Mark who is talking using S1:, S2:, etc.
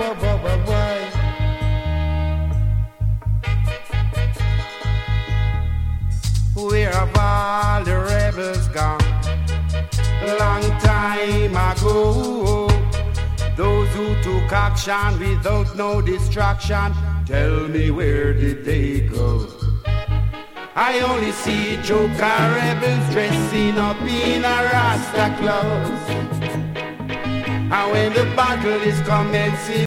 S1: Where have all the rebels gone? Long time ago. Those who took action without no distraction, tell me where did they go? I only see joker rebels dressing up in a Rasta clothes. And when the battle is commencing,